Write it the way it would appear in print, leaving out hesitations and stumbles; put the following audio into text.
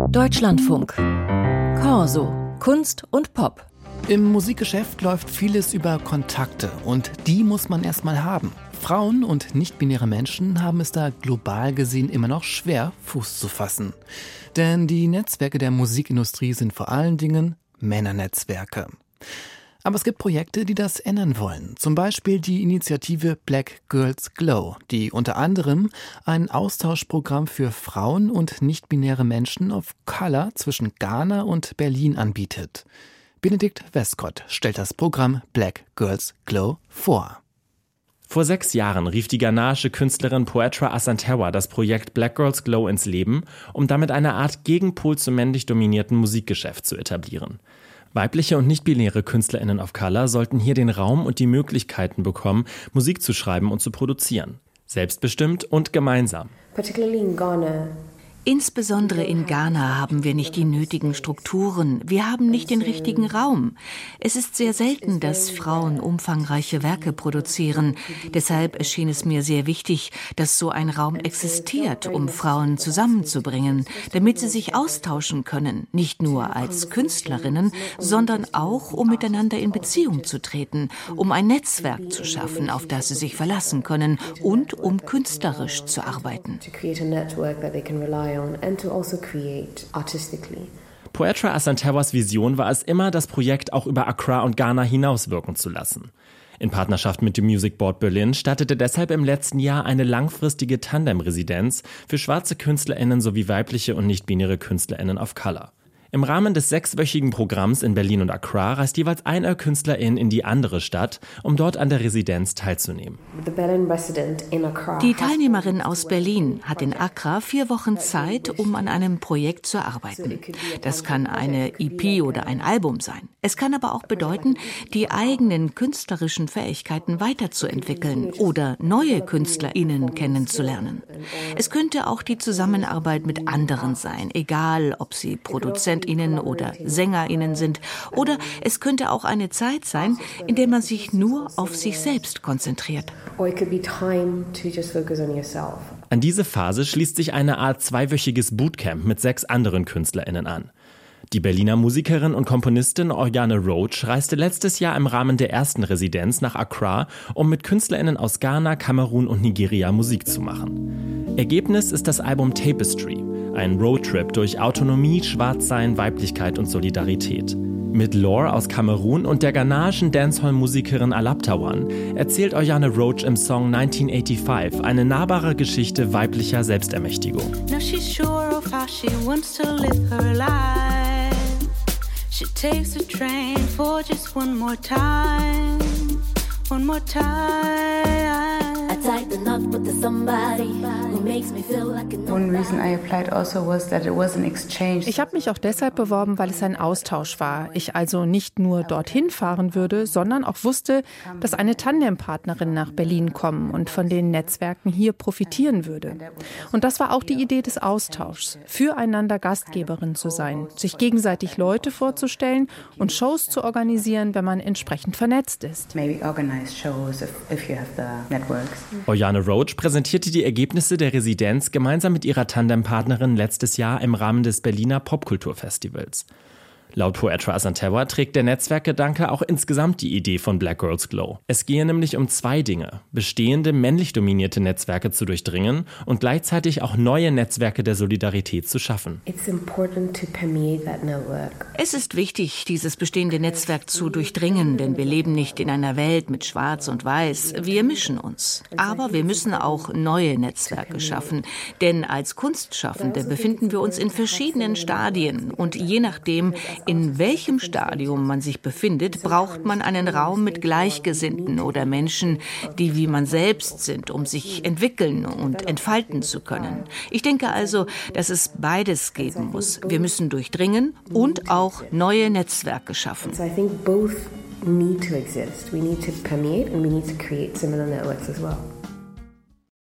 Deutschlandfunk. Corso. Kunst und Pop. Im Musikgeschäft läuft vieles über Kontakte und die muss man erstmal haben. Frauen und nicht-binäre Menschen haben es da global gesehen immer noch schwer, Fuß zu fassen. Denn die Netzwerke der Musikindustrie sind vor allen Dingen Männernetzwerke. Aber es gibt Projekte, die das ändern wollen. Zum Beispiel die Initiative Black Girls Glow, die unter anderem ein Austauschprogramm für Frauen und nicht-binäre Menschen of Color zwischen Ghana und Berlin anbietet. Benedikt Westcott stellt das Programm Black Girls Glow vor. Vor 6 Jahren rief die ghanaische Künstlerin Poetra Asantewa das Projekt Black Girls Glow ins Leben, um damit eine Art Gegenpol zum männlich dominierten Musikgeschäft zu etablieren. Weibliche und nicht-binäre KünstlerInnen of Color sollten hier den Raum und die Möglichkeiten bekommen, Musik zu schreiben und zu produzieren. Selbstbestimmt und gemeinsam. Particularly in Ghana. Insbesondere in Ghana haben wir nicht die nötigen Strukturen. Wir haben nicht den richtigen Raum. Es ist sehr selten, dass Frauen umfangreiche Werke produzieren. Deshalb erschien es mir sehr wichtig, dass so ein Raum existiert, um Frauen zusammenzubringen, damit sie sich austauschen können. Nicht nur als Künstlerinnen, sondern auch, um miteinander in Beziehung zu treten, um ein Netzwerk zu schaffen, auf das sie sich verlassen können und um künstlerisch zu arbeiten. And to also create artistically. Poetra Asantewas Vision war es immer, das Projekt auch über Accra und Ghana hinaus wirken zu lassen. In Partnerschaft mit dem Music Board Berlin startete deshalb im letzten Jahr eine langfristige Tandem-Residenz für schwarze KünstlerInnen sowie weibliche und nicht-binäre KünstlerInnen of Color. Im Rahmen des 6-wöchigen Programms in Berlin und Accra reist jeweils eine Künstlerin in die andere Stadt, um dort an der Residenz teilzunehmen. Die Teilnehmerin aus Berlin hat in Accra 4 Wochen Zeit, um an einem Projekt zu arbeiten. Das kann eine EP oder ein Album sein. Es kann aber auch bedeuten, die eigenen künstlerischen Fähigkeiten weiterzuentwickeln oder neue KünstlerInnen kennenzulernen. Es könnte auch die Zusammenarbeit mit anderen sein, egal ob sie ProduzentInnen oder SängerInnen sind. Oder es könnte auch eine Zeit sein, in der man sich nur auf sich selbst konzentriert. An diese Phase schließt sich eine Art 2-wöchiges Bootcamp mit 6 anderen KünstlerInnen an. Die Berliner Musikerin und Komponistin Oriane Roach reiste letztes Jahr im Rahmen der ersten Residenz nach Accra, um mit KünstlerInnen aus Ghana, Kamerun und Nigeria Musik zu machen. Ergebnis ist das Album Tapestry, ein Roadtrip durch Autonomie, Schwarzsein, Weiblichkeit und Solidarität. Mit Lore aus Kamerun und der ghanaischen Dancehall-Musikerin Alaptawan erzählt Oriane Roach im Song 1985 eine nahbare Geschichte weiblicher Selbstermächtigung. She takes the train for just one more time. One more time. Ich habe mich auch deshalb beworben, weil es ein Austausch war. Ich also nicht nur dorthin fahren würde, sondern auch wusste, dass eine Tandempartnerin nach Berlin kommen und von den Netzwerken hier profitieren würde. Und das war auch die Idee des Austauschs, füreinander Gastgeberin zu sein, sich gegenseitig Leute vorzustellen und Shows zu organisieren, wenn man entsprechend vernetzt ist. Oriane Roach präsentierte die Ergebnisse der Residenz gemeinsam mit ihrer Tandempartnerin letztes Jahr im Rahmen des Berliner Popkulturfestivals. Laut Poetra Asantewa trägt der Netzwerkgedanke auch insgesamt die Idee von Black Girls Glow. Es gehe nämlich um 2 Dinge: bestehende männlich dominierte Netzwerke zu durchdringen und gleichzeitig auch neue Netzwerke der Solidarität zu schaffen. Es ist wichtig, dieses bestehende Netzwerk zu durchdringen, denn wir leben nicht in einer Welt mit Schwarz und Weiß. Wir mischen uns. Aber wir müssen auch neue Netzwerke schaffen, denn als Kunstschaffende befinden wir uns in verschiedenen Stadien und je nachdem, in welchem Stadium man sich befindet, braucht man einen Raum mit Gleichgesinnten oder Menschen, die wie man selbst sind, um sich entwickeln und entfalten zu können. Ich denke also, dass es beides geben muss. Wir müssen durchdringen und auch neue Netzwerke schaffen. So I think both need to exist. We need to permeate and we need to create similar networks as well.